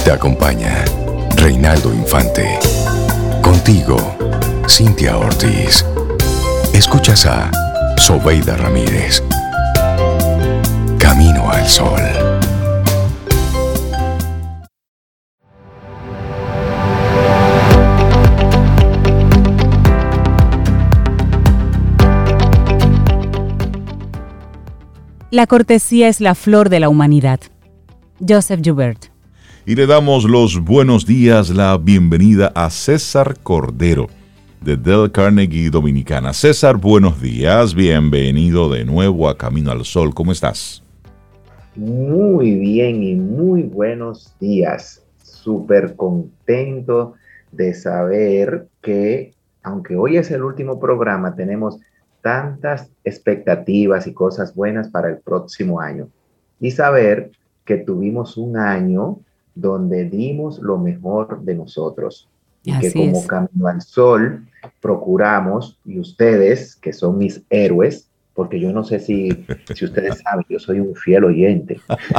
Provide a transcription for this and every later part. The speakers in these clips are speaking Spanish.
Te acompaña Reinaldo Infante. Contigo, Cintia Ortiz. Escuchas a Sobeida Ramírez. Camino al Sol. La cortesía es la flor de la humanidad. Joseph Joubert. Y le damos los buenos días, la bienvenida a César Cordero, de Dale Carnegie Dominicana. César, buenos días, bienvenido de nuevo a Camino al Sol. ¿Cómo estás? Muy bien y muy buenos días. Súper contento de saber que, aunque hoy es el último programa, tenemos tantas expectativas y cosas buenas para el próximo año. Y saber que tuvimos un año donde dimos lo mejor de nosotros. Y Así que como es. Camino al Sol procuramos, y ustedes, que son mis héroes, porque yo no sé si ustedes saben, yo soy un fiel oyente.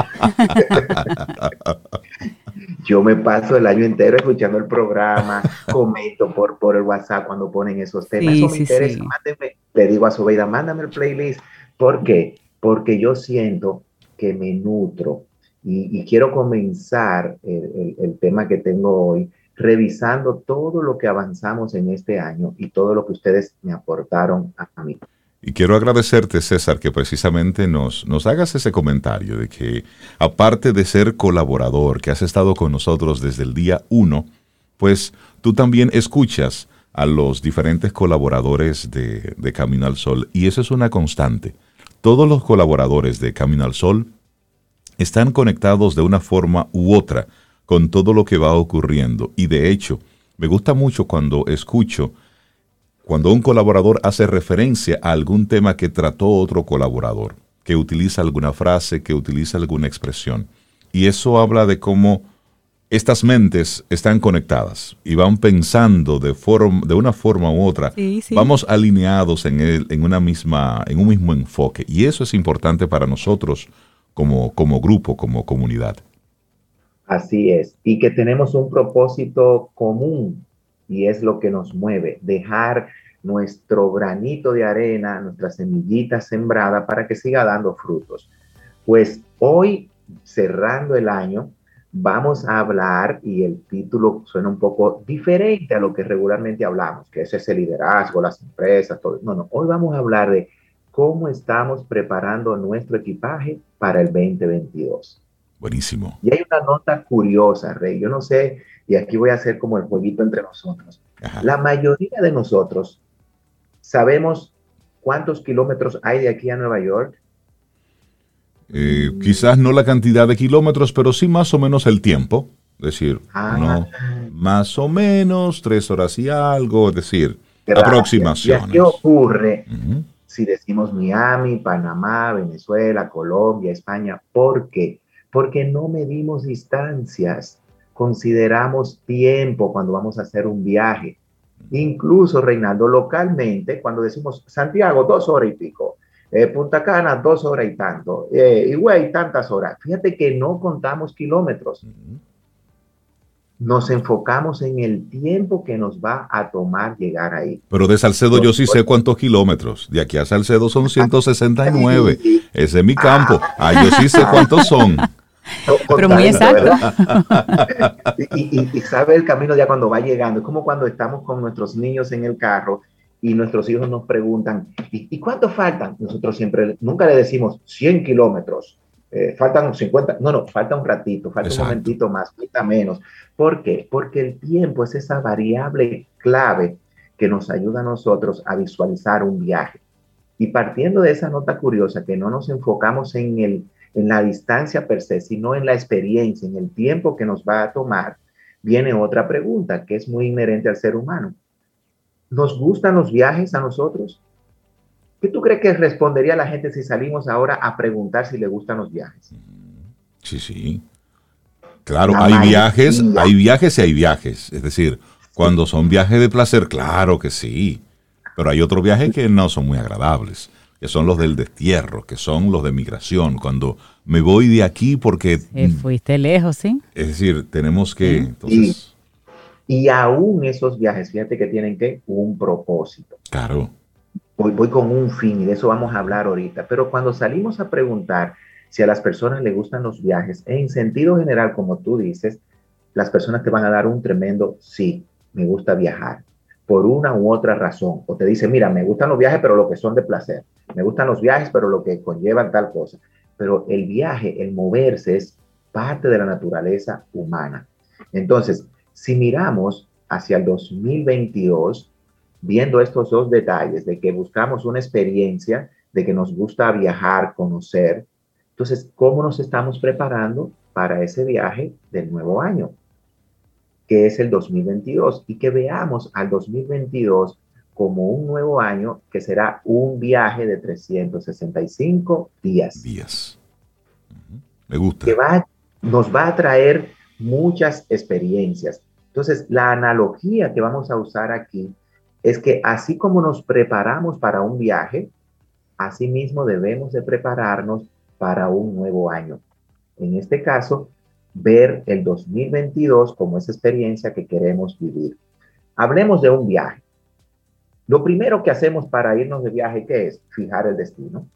Yo me paso el año entero escuchando el programa, comento por el WhatsApp cuando ponen esos temas. Sí, Eso me interesa, mándenme. Le digo a Sobeida, mándame el playlist. ¿Por qué? Porque yo siento que me nutro y quiero comenzar el tema que tengo hoy revisando todo lo que avanzamos en este año y todo lo que ustedes me aportaron a mí. Y quiero agradecerte, César, que precisamente nos hagas ese comentario de que, aparte de ser colaborador, que has estado con nosotros desde el día 1, pues tú también escuchas a los diferentes colaboradores de Camino al Sol. Y eso es una constante. Todos los colaboradores de Camino al Sol están conectados de una forma u otra con todo lo que va ocurriendo. Y de hecho, me gusta mucho cuando escucho cuando un colaborador hace referencia a algún tema que trató otro colaborador, que utiliza alguna frase, que utiliza alguna expresión. Y eso habla de cómo estas mentes están conectadas y van pensando de una forma u otra. Sí, sí. Vamos alineados en un mismo enfoque. Y eso es importante para nosotros como grupo, como comunidad. Así es. Y que tenemos un propósito común. Y es lo que nos mueve, dejar nuestro granito de arena, nuestra semillita sembrada para que siga dando frutos. Pues hoy, cerrando el año, vamos a hablar, y el título suena un poco diferente a lo que regularmente hablamos, que ese es el liderazgo, las empresas, todo. No, hoy vamos a hablar de cómo estamos preparando nuestro equipaje para el 2022. Buenísimo. Y hay una nota curiosa, Rey, yo no sé, y aquí voy a hacer como el jueguito entre nosotros. Ajá. La mayoría de nosotros sabemos cuántos kilómetros hay de aquí a Nueva York. Quizás no la cantidad de kilómetros, pero sí más o menos el tiempo. Es decir, no, más o menos 3 horas y algo, es decir, Gracias. aproximaciones. ¿Y qué ocurre si decimos Miami, Panamá, Venezuela, Colombia, España? ¿Por qué? Porque no medimos distancias. Consideramos tiempo cuando vamos a hacer un viaje. Incluso, Reinaldo, localmente, cuando decimos Santiago, 2 horas y pico, Punta Cana, 2 horas y tanto, Higüey, tantas horas. Fíjate que no contamos kilómetros. Nos enfocamos en el tiempo que nos va a tomar llegar ahí. Pero de Salcedo yo sí sé cuántos kilómetros. De aquí a Salcedo son 169. Ese es mi campo. Yo sí sé cuántos son. Pero muy exacto. Y sabe el camino ya cuando va llegando. Es como cuando estamos con nuestros niños en el carro y nuestros hijos nos preguntan, ¿y cuánto faltan? Nosotros nunca le decimos 100 kilómetros. Faltan 50. No, falta un ratito, falta Exacto. Un momentito más, falta menos. ¿Por qué? Porque el tiempo es esa variable clave que nos ayuda a nosotros a visualizar un viaje. Y partiendo de esa nota curiosa, que no nos enfocamos en la distancia per se, sino en la experiencia, en el tiempo que nos va a tomar, viene otra pregunta que es muy inherente al ser humano. ¿Nos gustan los viajes a nosotros? ¿Qué tú crees que respondería la gente si salimos ahora a preguntar si le gustan los viajes? Sí. Claro, hay viajes y hay viajes. Es decir, cuando son viajes de placer, claro que sí. Pero hay otros viajes que no son muy agradables. que son los del destierro, que son los de migración, cuando me voy de aquí porque... fuiste lejos, ¿sí? Es decir, tenemos que... Sí. Entonces, Y aún esos viajes, fíjate que tienen que un propósito. claro. Voy con un fin y de eso vamos a hablar ahorita. Pero cuando salimos a preguntar si a las personas les gustan los viajes, en sentido general, como tú dices, las personas te van a dar un tremendo sí, me gusta viajar, por una u otra razón. O te dicen, mira, me gustan los viajes, pero lo que son de placer. Me gustan los viajes, pero lo que conllevan tal cosa. Pero el viaje, el moverse, es parte de la naturaleza humana. Entonces, si miramos hacia el 2022, viendo estos dos detalles de que buscamos una experiencia, de que nos gusta viajar, conocer, entonces, ¿cómo nos estamos preparando para ese viaje del nuevo año, que es el 2022? Y que veamos al 2022 como un nuevo año que será un viaje de 365 días. Me gusta. Que nos va a traer muchas experiencias. Entonces, la analogía que vamos a usar aquí es que así como nos preparamos para un viaje, así mismo debemos de prepararnos para un nuevo año. En este caso, ver el 2022 como esa experiencia que queremos vivir. Hablemos de un viaje. Lo primero que hacemos para irnos de viaje, ¿qué es? Fijar el destino.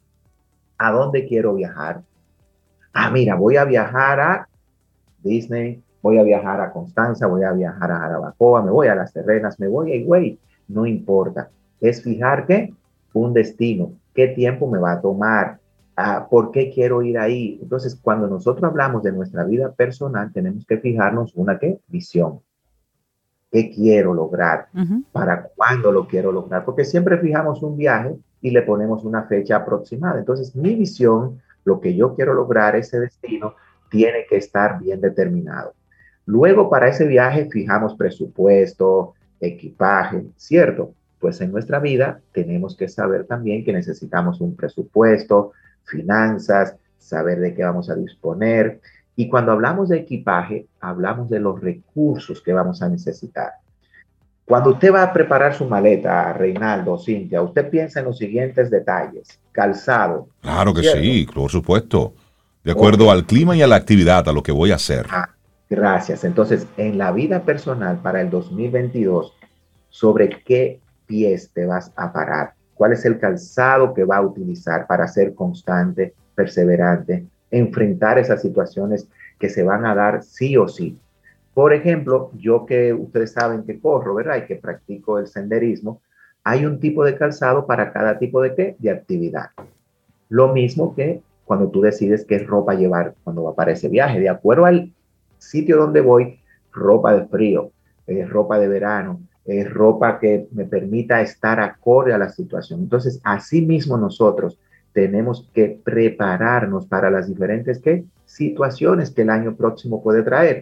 ¿A dónde quiero viajar? Ah, mira, voy a viajar a Disney, voy a viajar a Constanza, voy a viajar a Jarabacoa, me voy a Las Terrenas, me voy a Higüey. No importa. Es fijar ¿qué? Un destino. ¿Qué tiempo me va a tomar? ¿Por qué quiero ir ahí? Entonces, cuando nosotros hablamos de nuestra vida personal, tenemos que fijarnos una ¿qué? Visión. ¿Qué quiero lograr? ¿Para cuándo lo quiero lograr? Porque siempre fijamos un viaje y le ponemos una fecha aproximada. Entonces, mi visión, lo que yo quiero lograr, ese destino, tiene que estar bien determinado. Luego, para ese viaje, fijamos presupuesto, equipaje, ¿cierto? Pues en nuestra vida tenemos que saber también que necesitamos un presupuesto, finanzas, saber de qué vamos a disponer. Y cuando hablamos de equipaje, hablamos de los recursos que vamos a necesitar. Cuando usted va a preparar su maleta, Reinaldo, Cintia, usted piensa en los siguientes detalles. Calzado. Claro que ¿cierto? sí, por supuesto. De acuerdo al clima y a la actividad, a lo que voy a hacer. Gracias. Entonces, en la vida personal para el 2022, ¿sobre qué pies te vas a parar? ¿Cuál es el calzado que va a utilizar para ser constante, perseverante, enfrentar esas situaciones que se van a dar sí o sí? Por ejemplo, yo que ustedes saben que corro, ¿verdad? Y que practico el senderismo, hay un tipo de calzado para cada tipo de ¿qué? De actividad. Lo mismo que cuando tú decides qué ropa llevar cuando va para ese viaje. De acuerdo al sitio donde voy, ropa de frío, ropa de verano, ropa que me permita estar acorde a la situación. Entonces, así mismo nosotros tenemos que prepararnos para las diferentes ¿qué? Situaciones que el año próximo puede traer.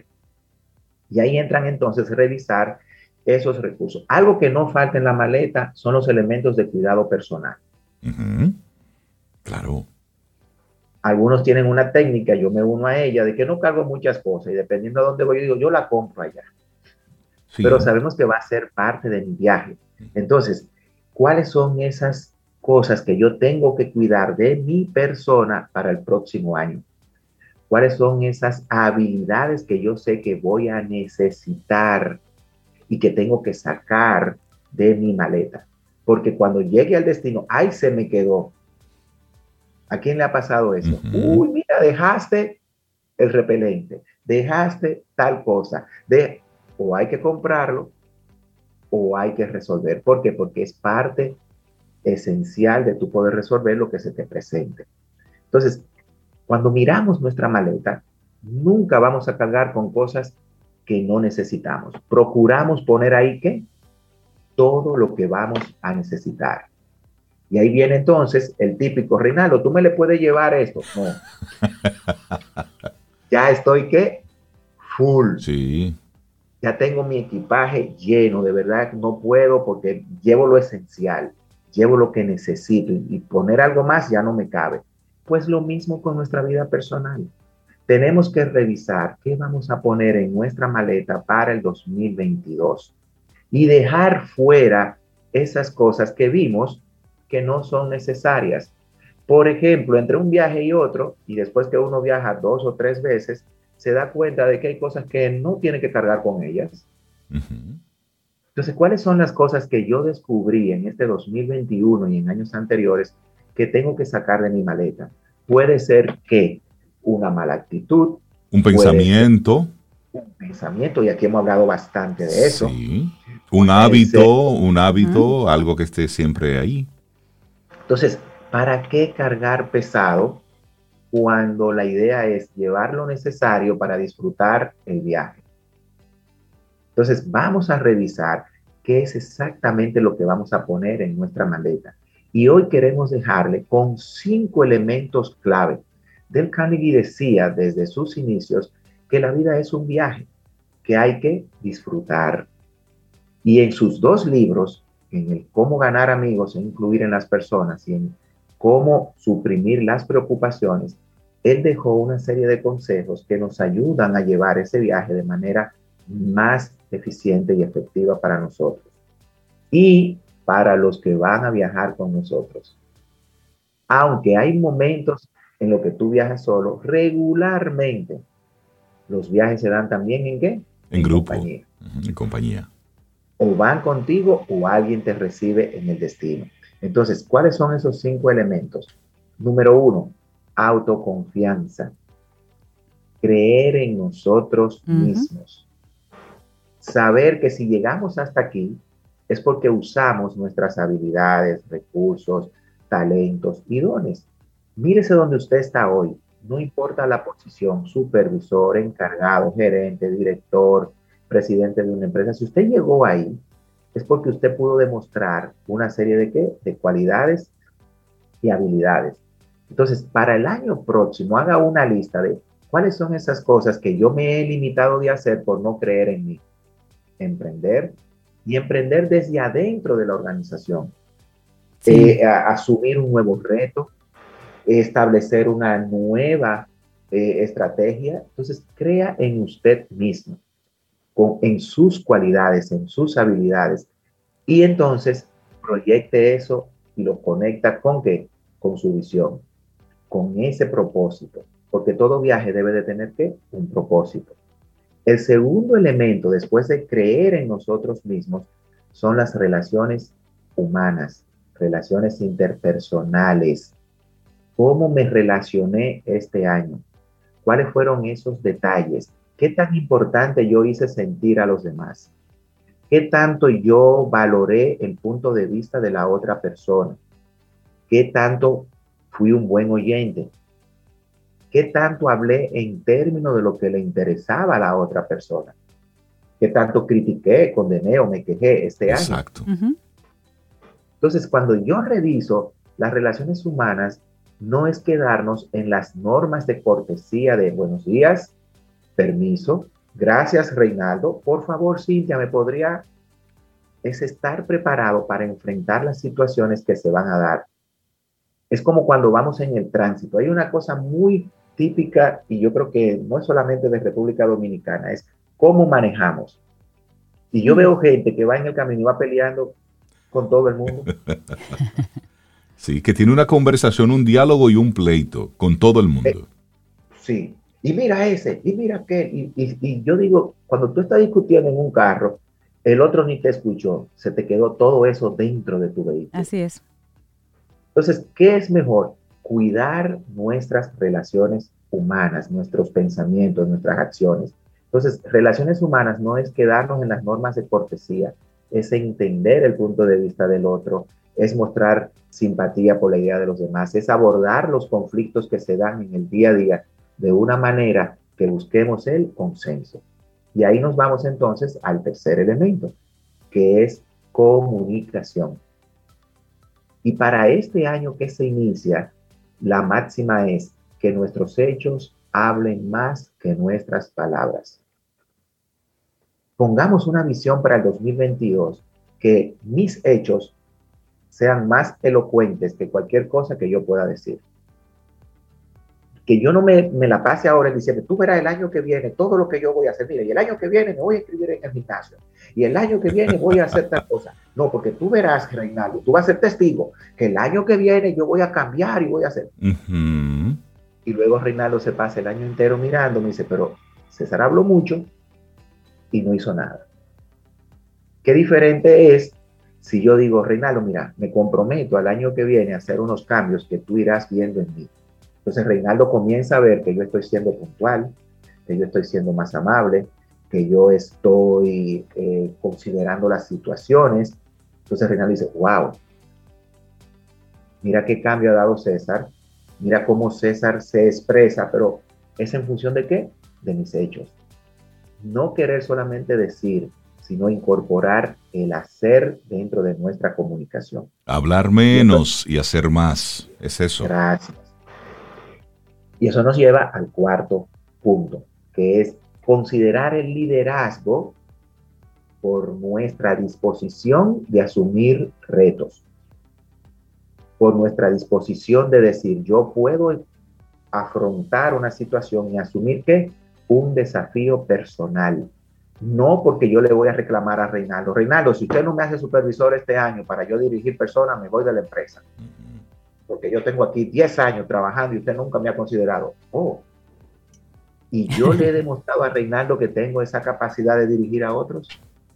Y ahí entran entonces revisar esos recursos. Algo que no falta en la maleta son los elementos de cuidado personal. Claro. Algunos tienen una técnica, yo me uno a ella, de que no cargo muchas cosas y dependiendo de dónde voy, yo digo, yo la compro allá. Sí. Pero sabemos que va a ser parte de mi viaje. Entonces, ¿cuáles son esas cosas que yo tengo que cuidar de mi persona para el próximo año? ¿Cuáles son esas habilidades que yo sé que voy a necesitar y que tengo que sacar de mi maleta? Porque cuando llegue al destino, ¡ay, se me quedó! ¿A quién le ha pasado eso? Uy, mira, dejaste el repelente, dejaste tal cosa. O hay que comprarlo o hay que resolver. ¿Por qué? Porque es parte esencial de tu poder resolver lo que se te presente. Entonces, cuando miramos nuestra maleta, nunca vamos a cargar con cosas que no necesitamos. Procuramos poner ahí ¿qué? Todo lo que vamos a necesitar. Y ahí viene entonces el típico, Reinaldo, ¿tú me le puedes llevar esto? No. Ya estoy, ¿qué? Full. Sí. Ya tengo mi equipaje lleno, de verdad no puedo porque llevo lo esencial, llevo lo que necesito y poner algo más ya no me cabe. Pues lo mismo con nuestra vida personal. Tenemos que revisar qué vamos a poner en nuestra maleta para el 2022 y dejar fuera esas cosas que vimos que no son necesarias. Por ejemplo, entre un viaje y otro, y después que uno viaja 2 o 3 veces, se da cuenta de que hay cosas que no tiene que cargar con ellas. Ujú. Entonces, ¿cuáles son las cosas que yo descubrí en este 2021 y en años anteriores que tengo que sacar de mi maleta? Puede ser que una mala actitud, Un puede ser pensamiento, un pensamiento, y aquí hemos hablado bastante de eso. sí. Puede ser. Un hábito, algo que esté siempre ahí. Entonces, ¿para qué cargar pesado cuando la idea es llevar lo necesario para disfrutar el viaje? Entonces, vamos a revisar qué es exactamente lo que vamos a poner en nuestra maleta. Y hoy queremos dejarle con 5 elementos clave. Dale Carnegie decía desde sus inicios que la vida es un viaje que hay que disfrutar. Y en sus 2 libros, en el Cómo ganar amigos e influir en las personas y en Cómo suprimir las preocupaciones, él dejó una serie de consejos que nos ayudan a llevar ese viaje de manera más eficiente y efectiva para nosotros y para los que van a viajar con nosotros. Aunque hay momentos en los que tú viajas solo, regularmente los viajes se dan también ¿en qué? En En grupo, compañía. en compañía. O van contigo o alguien te recibe en el destino. Entonces, ¿cuáles son esos 5 elementos? Número 1, autoconfianza. Creer en nosotros mismos. Saber que si llegamos hasta aquí es porque usamos nuestras habilidades, recursos, talentos y dones. Mírese donde usted está hoy. No importa la posición, supervisor, encargado, gerente, director, presidente de una empresa. Si usted llegó ahí, es porque usted pudo demostrar una serie de ¿qué? De cualidades y habilidades. Entonces, para el año próximo, haga una lista de cuáles son esas cosas que yo me he limitado de hacer por no creer en mí. Emprender y emprender desde adentro de la organización. Sí. Asumir un nuevo reto, establecer una nueva estrategia. Entonces, crea en usted mismo, en sus cualidades, en sus habilidades, y entonces proyecte eso y lo conecta con ¿qué? Con su visión, con ese propósito, porque todo viaje debe de tener ¿qué? Un propósito. El segundo elemento, después de creer en nosotros mismos, son las relaciones humanas, relaciones interpersonales. ¿Cómo me relacioné este año? ¿Cuáles fueron esos detalles? ¿Qué tan importante yo hice sentir a los demás? ¿Qué tanto yo valoré el punto de vista de la otra persona? ¿Qué tanto fui un buen oyente? ¿Qué tanto hablé en términos de lo que le interesaba a la otra persona? ¿Qué tanto critiqué, condené o me quejé este año? Exacto. Entonces, cuando yo reviso las relaciones humanas, no es quedarnos en las normas de cortesía de buenos días, permiso, gracias Reinaldo, por favor Cintia, ¿me podría? Es estar preparado para enfrentar las situaciones que se van a dar. Es como cuando vamos en el tránsito. Hay una cosa muy típica y yo creo que no es solamente de República Dominicana, es cómo manejamos. Y yo veo gente que va en el camino y va peleando con todo el mundo. Sí, que tiene una conversación, un diálogo y un pleito con todo el mundo. Sí. Y mira ese, y mira aquel. Y yo digo, cuando tú estás discutiendo en un carro, el otro ni te escuchó, se te quedó todo eso dentro de tu vehículo. Así es. Entonces, ¿qué es mejor? Cuidar nuestras relaciones humanas, nuestros pensamientos, nuestras acciones. Entonces, relaciones humanas no es quedarnos en las normas de cortesía, es entender el punto de vista del otro, es mostrar simpatía por la idea de los demás, es abordar los conflictos que se dan en el día a día de una manera que busquemos el consenso. Y ahí nos vamos entonces al tercer elemento, que es comunicación. Y para este año que se inicia, la máxima es que nuestros hechos hablen más que nuestras palabras. Pongamos una visión para el 2022, que mis hechos sean más elocuentes que cualquier cosa que yo pueda decir. que yo no me la pase ahora diciendo, tú verás el año que viene todo lo que yo voy a hacer. Mira, y el año que viene me voy a inscribir en el gimnasio. Y el año que viene voy a hacer tal cosa. No, porque tú verás, Reinaldo, tú vas a ser testigo que el año que viene yo voy a cambiar y voy a hacer. Y luego Reinaldo se pasa el año entero mirando, me dice, pero César habló mucho y no hizo nada. Qué diferente es si yo digo, Reinaldo, mira, me comprometo al año que viene a hacer unos cambios que tú irás viendo en mí. Entonces Reinaldo comienza a ver que yo estoy siendo puntual, que yo estoy siendo más amable, que yo estoy considerando las situaciones. Entonces Reinaldo dice, wow, mira qué cambio ha dado César, mira cómo César se expresa, pero ¿es en función de qué? De mis hechos. No querer solamente decir, sino incorporar el hacer dentro de nuestra comunicación. Hablar menos y hacer más, es eso. Gracias. Y eso nos lleva al cuarto punto, que es considerar el liderazgo por nuestra disposición de asumir retos, por nuestra disposición de decir, yo puedo afrontar una situación y asumir que un desafío personal. No porque yo le voy a reclamar a Reinaldo, Reinaldo, si usted no me hace supervisor este año para yo dirigir personas, me voy de la empresa. Porque yo tengo aquí 10 años trabajando y usted nunca me ha considerado. Oh, y yo le he demostrado a Reinaldo que tengo esa capacidad de dirigir a otros.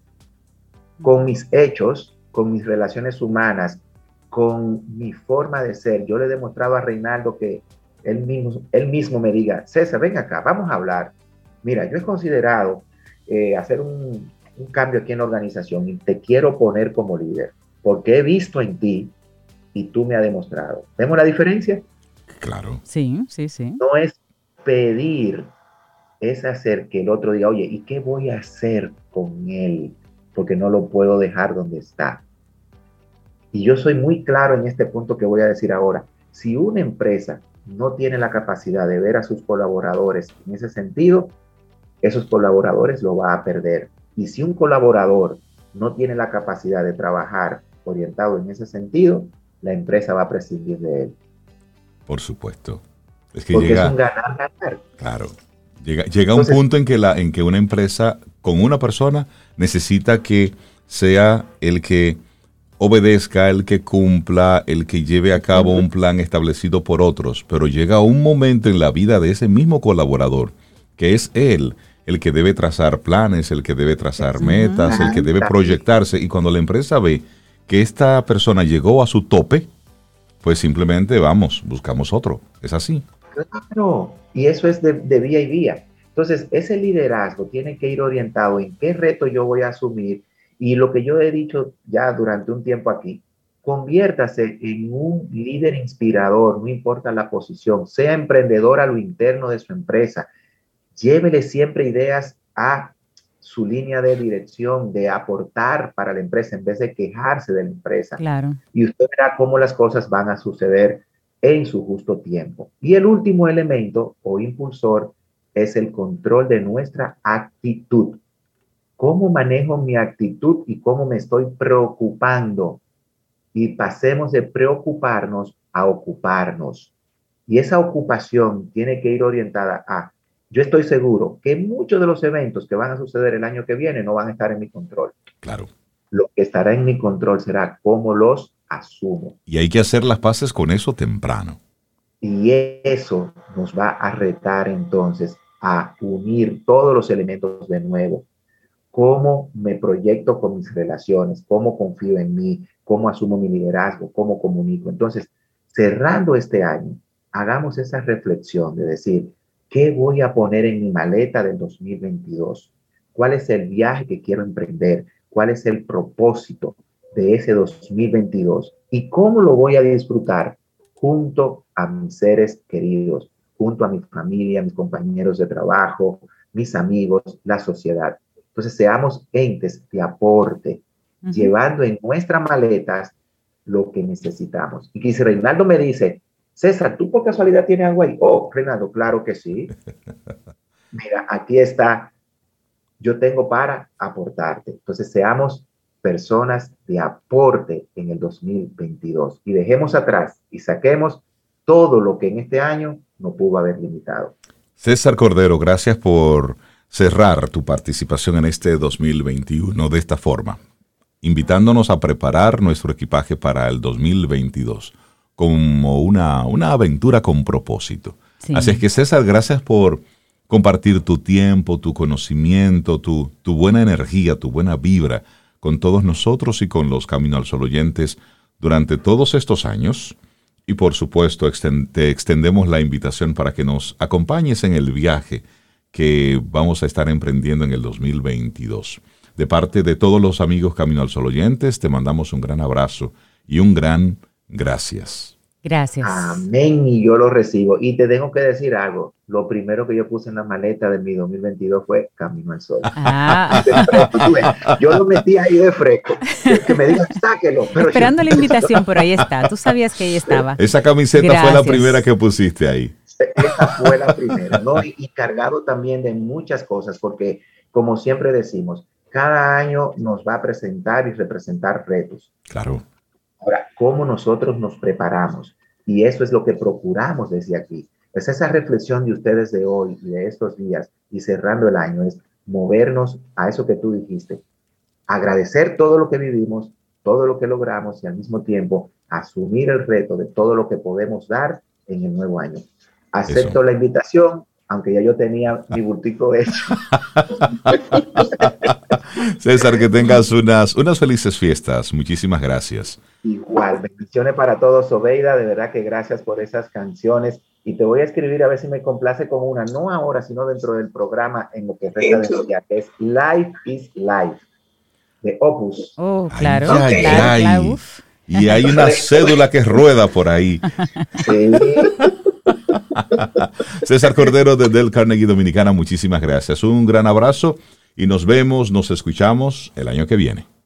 Con mis hechos, con mis relaciones humanas, con mi forma de ser, yo le he demostrado a Reinaldo que él mismo me diga, César, ven acá, vamos a hablar. Mira, yo he considerado hacer un cambio aquí en la organización y te quiero poner como líder, porque he visto en ti y tú me has demostrado. ¿Vemos la diferencia? Claro. Sí, sí, sí. No es pedir, es hacer que el otro diga, oye, ¿y qué voy a hacer con él? Porque no lo puedo dejar donde está. Y yo soy muy claro en este punto que voy a decir ahora. Si una empresa no tiene la capacidad de ver a sus colaboradores en ese sentido, esos colaboradores lo va a perder. Y si un colaborador no tiene la capacidad de trabajar orientado en ese sentido, la empresa va a prescindir de él. Por supuesto. Es que porque es un ganar-ganar. Claro. Llega un punto en que una empresa con una persona necesita que sea el que obedezca, el que cumpla, el que lleve a cabo un plan establecido por otros. Pero llega un momento en la vida de ese mismo colaborador que es él el que debe trazar planes, el que debe trazar metas, el que debe proyectarse. Y cuando la empresa ve que esta persona llegó a su tope, pues simplemente buscamos otro. Es así. Claro, y eso es de vía y vía. Entonces, ese liderazgo tiene que ir orientado en qué reto yo voy a asumir. Y lo que yo he dicho ya durante un tiempo aquí, conviértase en un líder inspirador, no importa la posición, sea emprendedor a lo interno de su empresa. Llévele siempre ideas a su línea de dirección, de aportar para la empresa en vez de quejarse de la empresa. Claro. Y usted verá cómo las cosas van a suceder en su justo tiempo. Y el último elemento o impulsor es el control de nuestra actitud. ¿Cómo manejo mi actitud y cómo me estoy preocupando? Y pasemos de preocuparnos a ocuparnos. Y esa ocupación tiene que ir orientada a, yo estoy seguro que muchos de los eventos que van a suceder el año que viene no van a estar en mi control. Claro. Lo que estará en mi control será cómo los asumo. Y hay que hacer las paces con eso temprano. Y eso nos va a retar entonces a unir todos los elementos de nuevo. Cómo me proyecto con mis relaciones, cómo confío en mí, cómo asumo mi liderazgo, cómo comunico. Entonces, cerrando este año, hagamos esa reflexión de decir, ¿qué voy a poner en mi maleta del 2022? ¿Cuál es el viaje que quiero emprender? ¿Cuál es el propósito de ese 2022? ¿Y cómo lo voy a disfrutar junto a mis seres queridos, junto a mi familia, mis compañeros de trabajo, mis amigos, la sociedad? Entonces, seamos entes de aporte, llevando en nuestras maletas lo que necesitamos. Y que si Reinaldo me dice, César, ¿tú por casualidad tienes algo ahí? Oh, Reinaldo, claro que sí. Mira, aquí está. Yo tengo para aportarte. Entonces, seamos personas de aporte en el 2022 y dejemos atrás y saquemos todo lo que en este año no pudo haber limitado. César Cordero, gracias por cerrar tu participación en este 2021 de esta forma, invitándonos a preparar nuestro equipaje para el 2022 como una aventura con propósito. Sí. Así es que, César, gracias por compartir tu tiempo, tu conocimiento, tu buena energía, tu buena vibra con todos nosotros y con los Camino al Sol oyentes durante todos estos años. Y por supuesto, te extendemos la invitación para que nos acompañes en el viaje que vamos a estar emprendiendo en el 2022. De parte de todos los amigos Camino al Sol oyentes, te mandamos un gran abrazo y un gran gracias. Gracias. Amén, y yo lo recibo. Y te tengo que decir algo. Lo primero que yo puse en la maleta de mi 2022 fue Camino al Sol. Yo lo metí ahí de fresco. Que me digan, sáquelo. Pero esperando la invitación, pero ahí está. Tú sabías que ahí estaba. Esa camiseta fue la primera que pusiste ahí. Esa fue la primera, ¿no? Y cargado también de muchas cosas, porque como siempre decimos, cada año nos va a presentar y representar retos. Claro. Ahora, ¿cómo nosotros nos preparamos? Y eso es lo que procuramos desde aquí. Es esa reflexión de ustedes de hoy y de estos días y cerrando el año, es movernos a eso que tú dijiste. Agradecer todo lo que vivimos, todo lo que logramos y al mismo tiempo asumir el reto de todo lo que podemos dar en el nuevo año. Acepto la invitación, aunque ya yo tenía mi bultico hecho. César, que tengas unas felices fiestas. Muchísimas gracias. Igual, bendiciones para todos, Sobeida. De verdad que gracias por esas canciones. Y te voy a escribir a ver si me complace con una, no ahora, sino dentro del programa en lo que resta de día, que es Life is Life, de Opus. Oh, claro. Claro. Y hay una cédula que rueda por ahí. Sí. César Cordero de Dale Carnegie Dominicana, muchísimas gracias. Un gran abrazo y nos vemos, nos escuchamos el año que viene.